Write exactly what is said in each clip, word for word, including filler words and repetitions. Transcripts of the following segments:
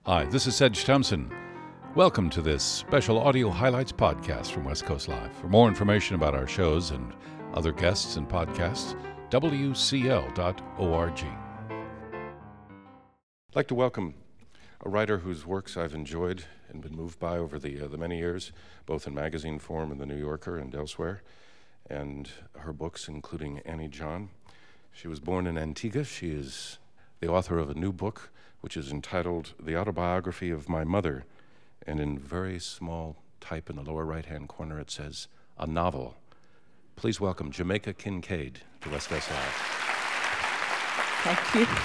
Hi, this is Sedge Thompson. Welcome to this special audio highlights podcast from West Coast Live. For more information about our shows and other guests and podcasts, w c l dot org. I'd like to welcome a writer whose works I've enjoyed and been moved by over the uh, the many years, both in magazine form in The New Yorker and elsewhere, and her books, including Annie John. She was born in Antigua. She is the author of a new book, which is entitled The Autobiography of My Mother, and in very small type in the lower right-hand corner it says, a novel. Please welcome Jamaica Kincaid to West Coast Live. Thank you.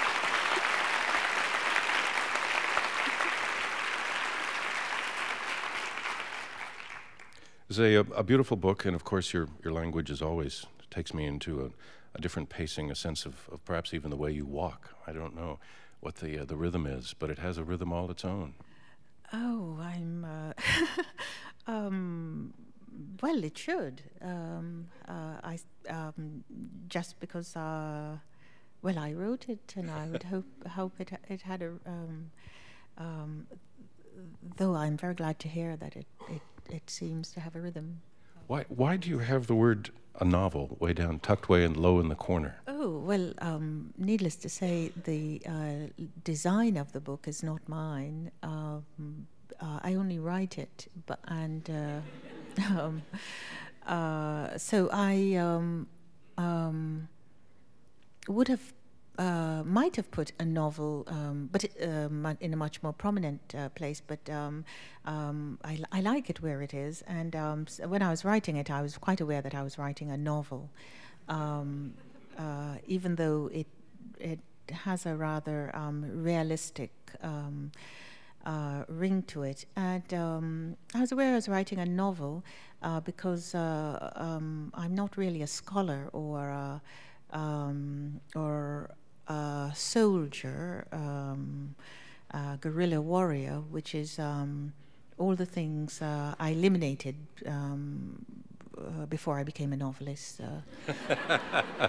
It's a, a beautiful book, and of course your, your language is always takes me into a, a different pacing, a sense of, of perhaps even the way you walk. I don't know what the uh, the rhythm is, but it has a rhythm all its own. Oh, I'm. Uh, um, well, it should. Um, uh, I um, just because. Uh, well, I wrote it, and I would hope hope it it had a. Um, um, though I'm very glad to hear that it, it, it seems to have a rhythm. Why why do you have the word a novel way down, tucked way and low in the corner? Oh, well, um, needless to say, the uh, design of the book is not mine. Um, uh, I only write it, but and uh, um, uh, so I um, um, would have uh, might have put a novel, um, but it, uh, mu- in a much more prominent uh, place. But um, um, I, I like it where it is, and um, s- when I was writing it, I was quite aware that I was writing a novel. Um, uh, even though it it has a rather um, realistic um, uh, ring to it. And um, I was aware I was writing a novel uh, because uh, um, I'm not really a scholar or a, um, or a soldier, um, a guerrilla warrior, which is um, all the things uh, I eliminated um, uh, before I became a novelist. Uh,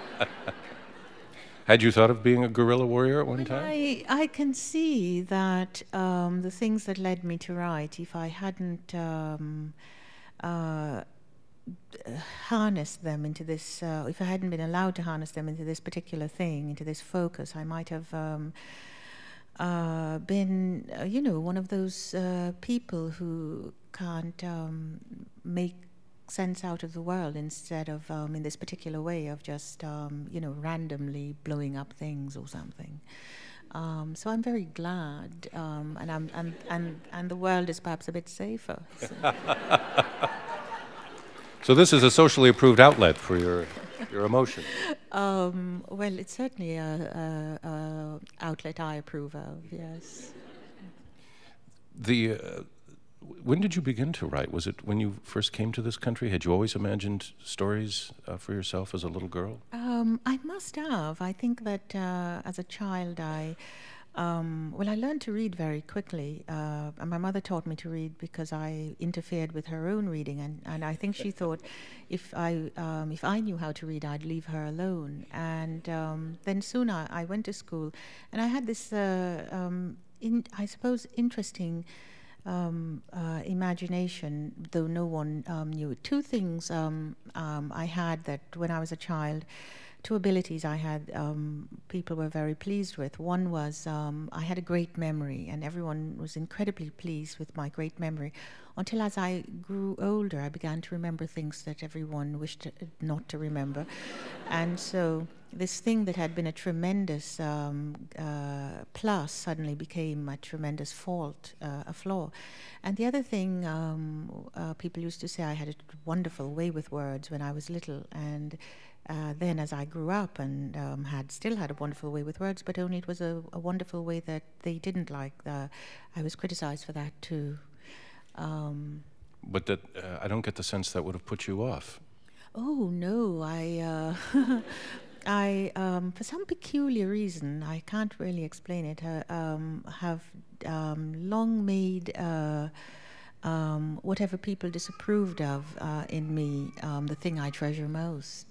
Had you thought of being a guerrilla warrior at one time? I, I can see that um, the things that led me to write, if I hadn't um, uh, harnessed them into this, uh, if I hadn't been allowed to harness them into this particular thing, into this focus, I might have um, uh, been, uh, you know, one of those uh, people who can't um, make sense out of the world instead of um, in this particular way of just um, you know randomly blowing up things or something. Um, so I'm very glad, um, and I'm and, and and the world is perhaps a bit safer. So. So this is a socially approved outlet for your your emotion. Um, well, it's certainly a, a, a outlet I approve of. Yes. The uh, when did you begin to write? Was it when you first came to this country? Had you always imagined stories uh, for yourself as a little girl? Um, I must have. I think that uh, as a child, I um, well, I learned to read very quickly. Uh, and my mother taught me to read because I interfered with her own reading, and, and I think she thought if I um, if I knew how to read, I'd leave her alone. And um, then soon I, I went to school, and I had this, uh, um, in, I suppose, interesting. Um, uh, imagination, though no one um, knew it. Two things um, um, I had that when I was a child, two abilities I had, um, people were very pleased with. One was um, I had a great memory, and everyone was incredibly pleased with my great memory, until as I grew older, I began to remember things that everyone wished to, not to remember. And so this thing that had been a tremendous um, uh, plus suddenly became a tremendous fault, uh, a flaw. And the other thing, um, uh, people used to say I had a wonderful way with words when I was little, and uh, then as I grew up and um, had still had a wonderful way with words, but only it was a, a wonderful way that they didn't like. The, I was criticized for that too. Um, But that uh, I don't get the sense that would have put you off. Oh no, I, uh, I, um, for some peculiar reason, I can't really explain it, uh, um, have um, long made uh, um, whatever people disapproved of uh, in me um, the thing I treasure most.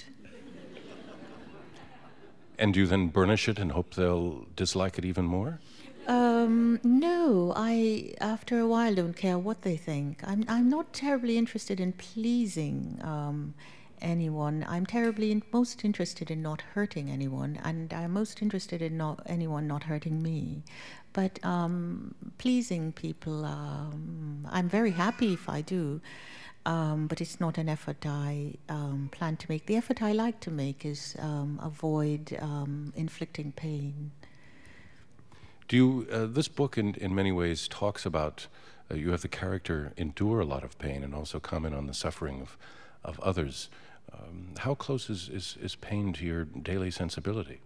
And do you then burnish it and hope they'll dislike it even more? Um, no, no, I after a while don't care what they think. I'm I'm not terribly interested in pleasing um, anyone. I'm terribly in, most interested in not hurting anyone, and I'm most interested in not anyone not hurting me. But um, pleasing people, um, I'm very happy if I do. Um, but it's not an effort I um, plan to make. The effort I like to make is um, avoid um, inflicting pain. Do you, uh, this book in, in many ways talks about, uh, you have the character endure a lot of pain and also comment on the suffering of, of others. Um, how close is, is, is pain to your daily sensibility?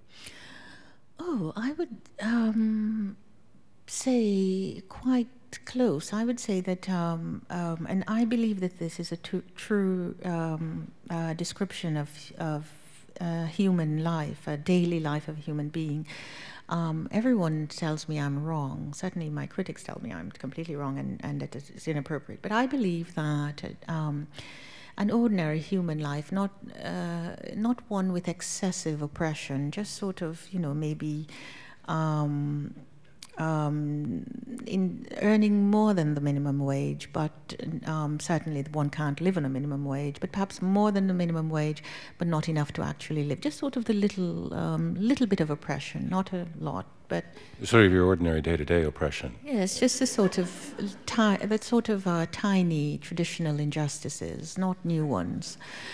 Oh, I would um, say quite close. I would say that, um, um, and I believe that this is a t- true um, uh, description of, of uh, human life, a daily life of a human being. Um, everyone tells me I'm wrong. Certainly my critics tell me I'm completely wrong and, and that it's inappropriate. But I believe that um, an ordinary human life, not uh, not one with excessive oppression, just sort of, you know, maybe um, um, in earning more than the minimum wage, but um, certainly one can't live on a minimum wage, but perhaps more than the minimum wage, but not enough to actually live. Just sort of the little um, little bit of oppression, not a lot, but sort of your ordinary day-to-day oppression. yes, just the sort of ti- that sort of uh, tiny traditional injustices, not new ones.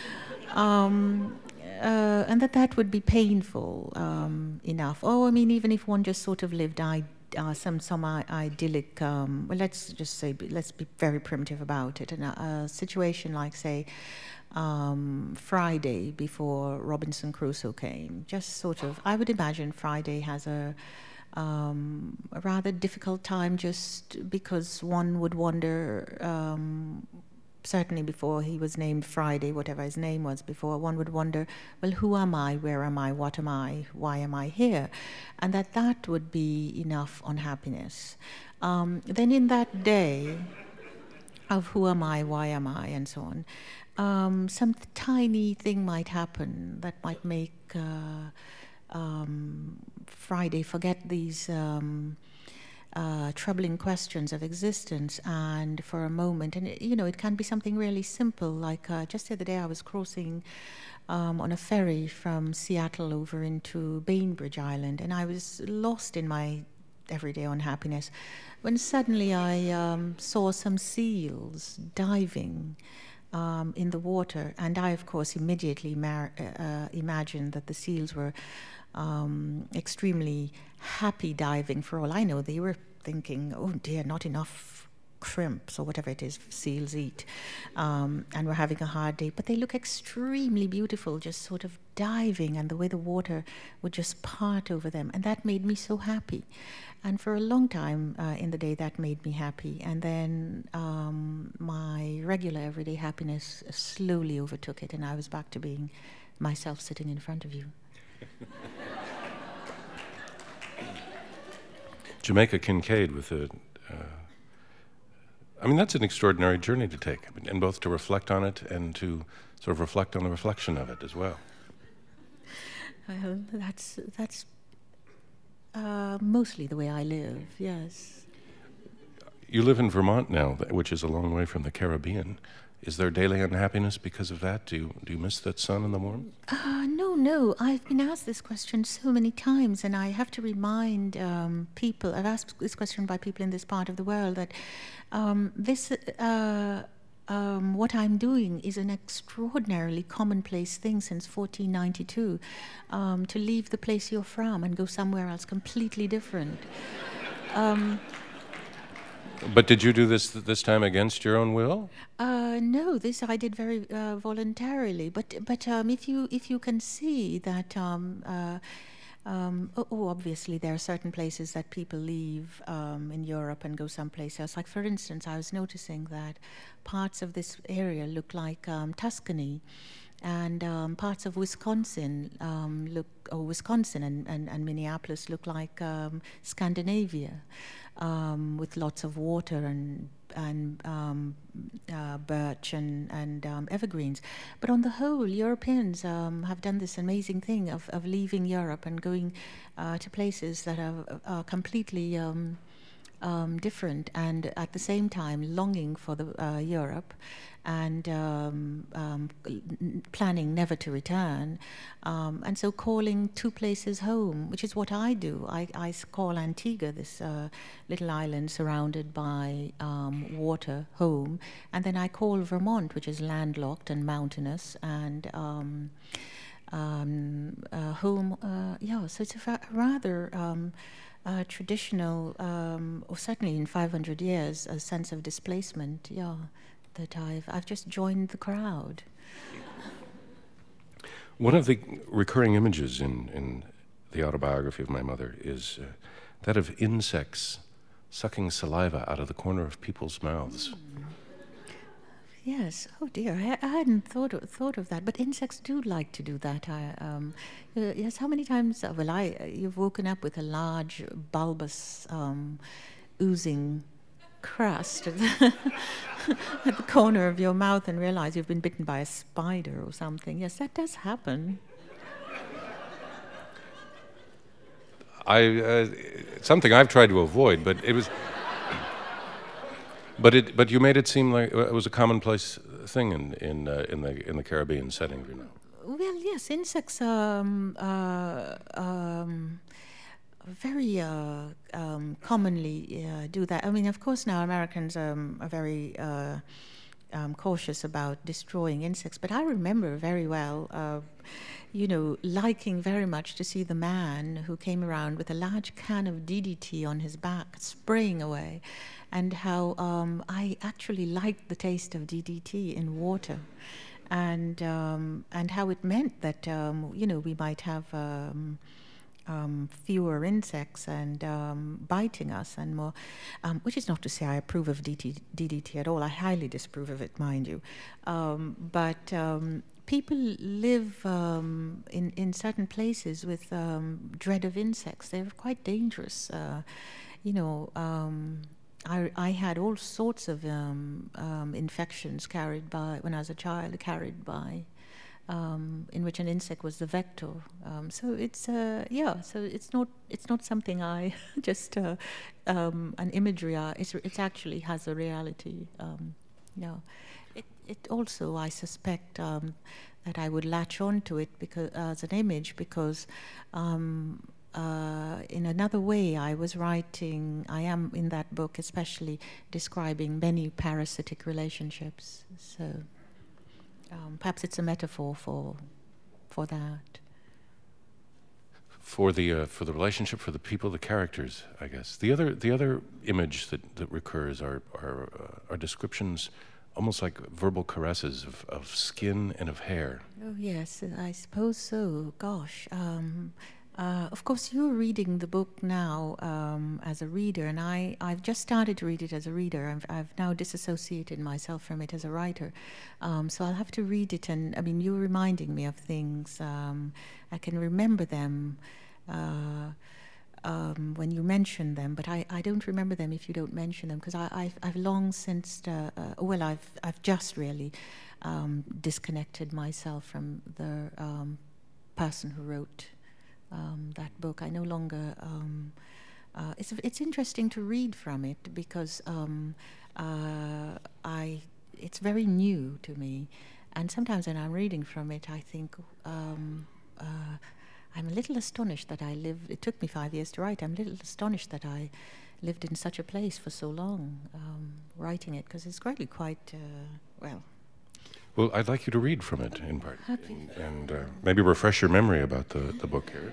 Um, uh, and that that would be painful um, enough. Oh, I mean, even if one just sort of lived I- uh, some some I- idyllic, um, well, let's just say, let's be very primitive about it. And a, a situation like, say, um, Friday before Robinson Crusoe came, just sort of, I would imagine Friday has a, um, a rather difficult time just because one would wonder, um, certainly before he was named Friday, whatever his name was before, one would wonder, well, who am I, where am I, what am I, why am I here? And that that would be enough unhappiness. Um, then in that day of who am I, why am I, and so on, um, some th- tiny thing might happen that might make uh, um, Friday forget these um, uh, troubling questions of existence, and for a moment, and it, you know, it can be something really simple, like uh, just the other day I was crossing um, on a ferry from Seattle over into Bainbridge Island, and I was lost in my everyday unhappiness when suddenly I um, saw some seals diving um, in the water, and I, of course, immediately mar- uh, imagined that the seals were um, extremely happy diving. For all I know, they were thinking, oh dear, not enough shrimps or whatever it is seals eat, um, and we're having a hard day. But they look extremely beautiful, just sort of diving, and the way the water would just part over them. And that made me so happy. And for a long time uh, in the day, that made me happy. And then um, my regular everyday happiness slowly overtook it, and I was back to being myself sitting in front of you. Jamaica Kincaid with a, uh, I mean, that's an extraordinary journey to take, and both to reflect on it and to sort of reflect on the reflection of it as well. Well, that's that's uh, mostly the way I live, yes. You live in Vermont now, which is a long way from the Caribbean. Is there daily unhappiness because of that? Do you, do you miss that sun and the warmth? Uh, no, no. I've been asked this question so many times, and I have to remind um, people, I've asked this question by people in this part of the world, that um, this, uh, um, what I'm doing is an extraordinarily commonplace thing since fourteen ninety-two, um, to leave the place you're from and go somewhere else completely different. Um, But did you do this this time against your own will? Uh, no, this I did very uh, voluntarily. But but um, if you if you can see that, um, uh, um, oh, oh, obviously there are certain places that people leave um, in Europe and go someplace else. Like for instance, I was noticing that parts of this area look like um, Tuscany, and um, parts of Wisconsin um, look, or Wisconsin and, and, and Minneapolis look like um, Scandinavia, um, with lots of water and and um, uh, birch and and um, evergreens. But on the whole, Europeans um, have done this amazing thing of, of leaving Europe and going uh, to places that are, are completely um, um, different, and at the same time longing for the uh, Europe, and um, um, n- planning never to return, um, and so calling two places home, which is what I do. I, I s- call Antigua, this uh, little island surrounded by um, water, home, and then I call Vermont, which is landlocked and mountainous, and um, um, uh, home. Uh, yeah, so it's a fa- rather um, uh, traditional, um, or certainly in five hundred years, a sense of displacement. Yeah, that I've I've just joined the crowd. One of the recurring images in, in the autobiography of my mother is uh, that of insects sucking saliva out of the corner of people's mouths. Mm. Yes. Oh dear, I, I hadn't thought of, thought of that. But insects do like to do that. I, um, uh, yes. How many times? Uh, well, I uh, you've woken up with a large, bulbous, um, oozing crust at the, at the corner of your mouth, and realize you've been bitten by a spider or something. Yes, that does happen. I uh, it's something I've tried to avoid, but it was. But it, but you made it seem like it was a commonplace thing in in uh, in the in the Caribbean setting, you know. Well, yes, insects um, uh, um, very uh, um, commonly uh, do that. I mean, of course, now Americans um, are very uh, um, cautious about destroying insects, but I remember very well, uh, you know, liking very much to see the man who came around with a large can of D D T on his back, spraying away, and how um, I actually liked the taste of D D T in water. And um, and how it meant that um, you know we might have um, um, fewer insects and um, biting us and more, um, which is not to say I approve of D D T at all. I highly disapprove of it, mind you. Um, but um, people live um, in in certain places with um, dread of insects. They're quite dangerous. Uh, you know. Um, I, I had all sorts of um, um, infections carried by, when I was a child, carried by, um, in which an insect was the vector. Um, so it's, uh, yeah, so it's not it's not something I just, uh, um, an imagery, uh, it's, it actually has a reality. Um, yeah. It, it also, I suspect, um, that I would latch on to it because, uh, as an image because um, Uh, in another way, I was writing, I am in that book especially describing many parasitic relationships. So um, perhaps it's a metaphor for for that. For the uh, for the relationship, for the people, the characters, I guess. The other the other image that, that recurs are are, uh, are descriptions, almost like verbal caresses of, of skin and of hair. Oh yes, I suppose so. Gosh. Um, Uh, of course, you're reading the book now um, as a reader, and I, I've just started to read it as a reader. I've, I've now disassociated myself from it as a writer. Um, so I'll have to read it, and I mean, you're reminding me of things. Um, I can remember them uh, um, when you mention them, but I, I don't remember them if you don't mention them, because I've, I've long since, uh, uh, well, I've, I've just really um, disconnected myself from the um, person who wrote Um, that book. I no longer. Um, uh, it's it's interesting to read from it because um, uh, I it's very new to me, and sometimes when I'm reading from it, I think um, uh, I'm a little astonished that I lived. It took me five years to write. I'm a little astonished that I lived in such a place for so long, um, writing it, because it's really quite uh, well. Well, I'd like you to read from it in part, Happy. and, and uh, maybe refresh your memory about the, the book here.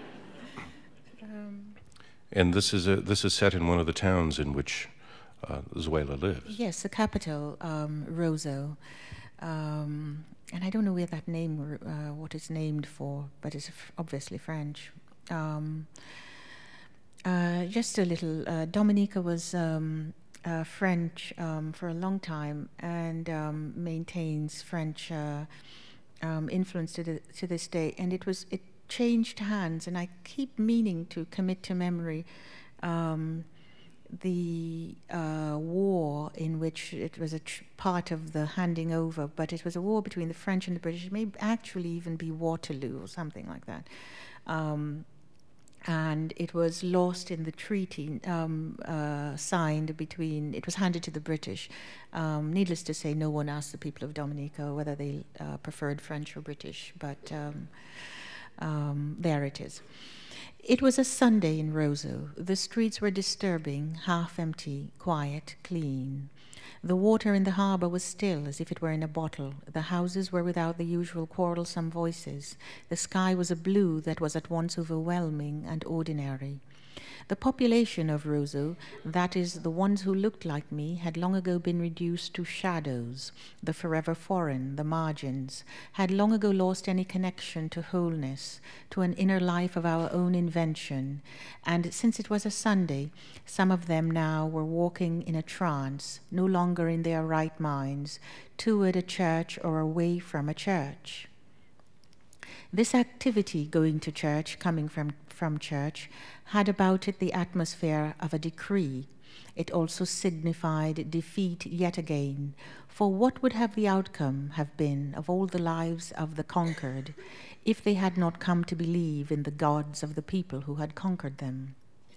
Um, and this is a, this is set in one of the towns in which uh, Zuela lives. Yes, the capital, um, Roseau, um, and I don't know where that name, uh, what it's named for, but it's f- obviously French. Um, uh, just a little. Uh, Dominica was. Um, Uh, French um, for a long time and um, maintains French uh, um, influence to, the, to this day. And it was it changed hands, and I keep meaning to commit to memory um, the uh, war in which it was a tr- part of the handing over, but it was a war between the French and the British. It may actually even be Waterloo or something like that. Um, and it was lost in the treaty um, uh, signed between, it was handed to the British. Um, needless to say, no one asked the people of Dominica whether they uh, preferred French or British, but um, um, there it is. It was a Sunday in Roseau. The streets were disturbing, half empty, quiet, clean. The water in the harbour was still, as if it were in a bottle. The houses were without the usual quarrelsome voices. The sky was a blue that was at once overwhelming and ordinary. The population of Roseau, that is, the ones who looked like me, had long ago been reduced to shadows, the forever foreign, the margins, had long ago lost any connection to wholeness, to an inner life of our own invention, and since it was a Sunday, some of them now were walking in a trance, no longer in their right minds, toward a church or away from a church. This activity, going to church, coming from, from church, had about it the atmosphere of a decree. It also signified defeat yet again, for what would have the outcome have been of all the lives of the conquered if they had not come to believe in the gods of the people who had conquered them?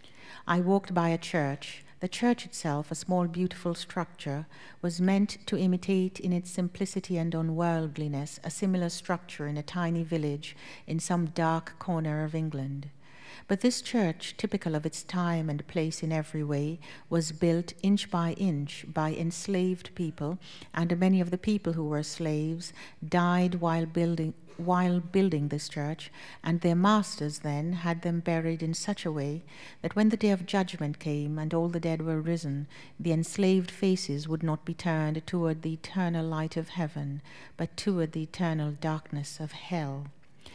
I walked by a church. The church itself, a small beautiful structure, was meant to imitate in its simplicity and unworldliness a similar structure in a tiny village in some dark corner of England. But this church, typical of its time and place in every way, was built inch by inch by enslaved people, and many of the people who were slaves died while building while building this church, and their masters then had them buried in such a way that when the day of judgment came and all the dead were risen, the enslaved faces would not be turned toward the eternal light of heaven, but toward the eternal darkness of hell.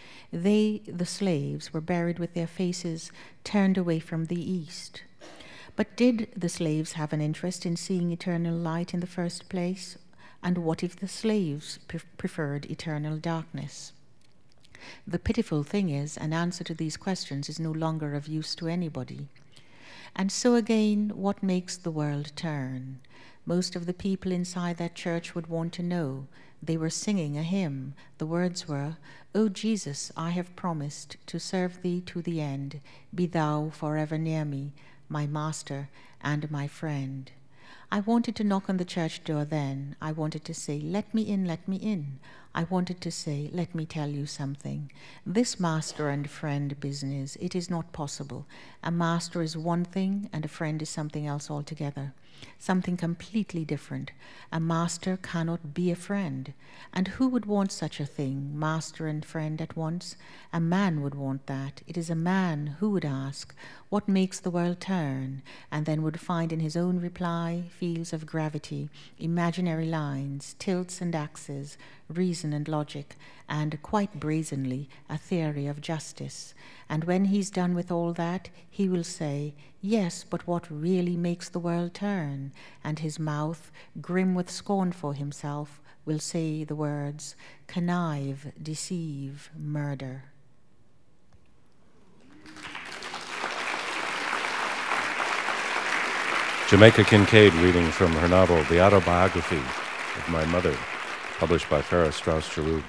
They, the slaves, were buried with their faces turned away from the east. But did the slaves have an interest in seeing eternal light in the first place? And what if the slaves pre- preferred eternal darkness? The pitiful thing is, an answer to these questions is no longer of use to anybody. And so again, what makes the world turn? Most of the people inside that church would want to know. They were singing a hymn. The words were, "O Jesus, I have promised to serve thee to the end. Be thou forever near me, my master and my friend." I wanted to knock on the church door then. I wanted to say, "Let me in, let me in." I wanted to say, "Let me tell you something. This master and friend business, it is not possible. A master is one thing and a friend is something else altogether. Something completely different. A master cannot be a friend. And who would want such a thing, master and friend at once? A man would want that. It is a man who would ask, what makes the world turn? And then would find in his own reply fields of gravity, imaginary lines, tilts and axes, reason and logic, and quite brazenly a theory of justice. And when he's done with all that, he will say, yes, but what really makes the world turn? And his mouth, grim with scorn for himself, will say the words, connive, deceive, murder. Jamaica Kincaid reading from her novel, The Autobiography of My Mother, published by Farrar Straus Giroux.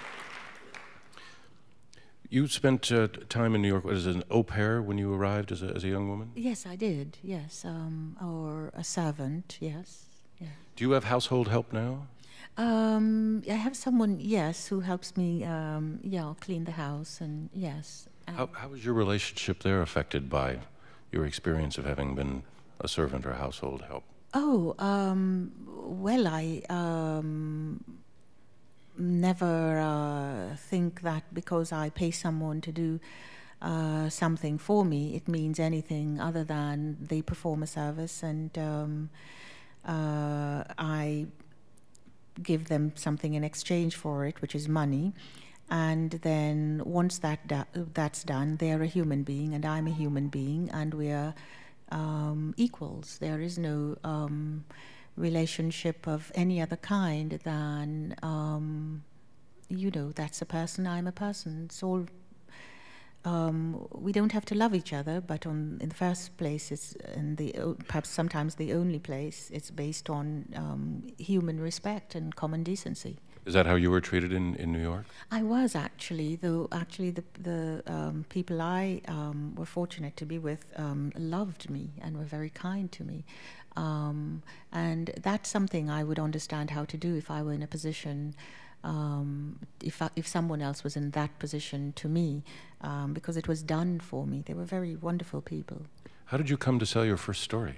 You spent uh, time in New York as an au pair when you arrived as a, as a young woman? Yes, I did, yes. Um, or a servant, yes. Yeah. Do you have household help now? Um, I have someone, yes, who helps me, um, yeah, clean the house, and yes. Um, How, how was your relationship there affected by your experience of having been a servant or household help? Oh, um, well, I um, never uh, think that because I pay someone to do uh, something for me, it means anything other than they perform a service, and um, uh, I give them something in exchange for it, which is money. And then once that do- that's done, they're a human being and I'm a human being, and we're um, equals. There is no um, relationship of any other kind than, um, you know, that's a person, I'm a person. It's all, um, we don't have to love each other, but on, in the first place, it's in the perhaps sometimes the only place, it's based on um, human respect and common decency. Is that how you were treated in, in New York? I was actually, though actually the the um, people I um, were fortunate to be with um, loved me and were very kind to me. Um, and that's something I would understand how to do if I were in a position, um, if I, if someone else was in that position to me, um, because it was done for me. They were very wonderful people. How did you come to sell your first story?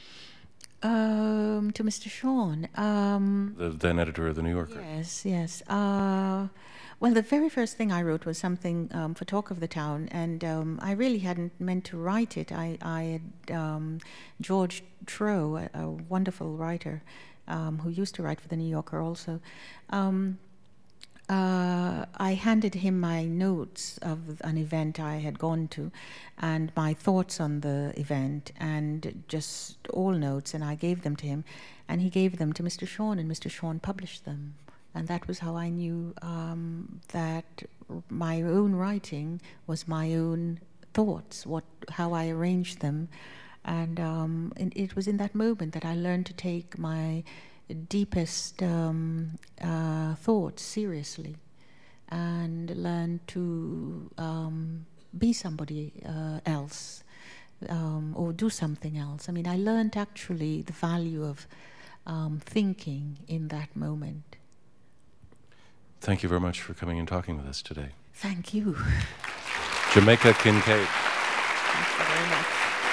Um, to Mister Sean. Um, The then editor of The New Yorker. Yes, yes. Uh, well, the very first thing I wrote was something um, for Talk of the Town, and um, I really hadn't meant to write it. I, I had um, George Trow, a, a wonderful writer, um, who used to write for The New Yorker also. Um, uh, I handed him my notes of an event I had gone to and my thoughts on the event and just all notes, and I gave them to him, and he gave them to Mister Sean, and Mister Sean published them. And that was how I knew um, that my own writing was my own thoughts, what how I arranged them. And um, it, it was in that moment that I learned to take my deepest um, uh, thoughts seriously and learn to um, be somebody uh, else um, or do something else. I mean, I learned actually the value of um, thinking in that moment. Thank you very much for coming and talking with us today. Thank you. Jamaica Kincaid. Thank you very much.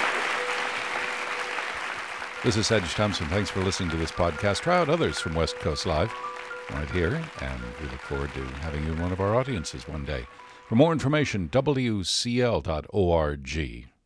This is Sedge Thompson. Thanks for listening to this podcast. Try out others from West Coast Live right here, and we look forward to having you in one of our audiences one day. For more information, W C L dot org.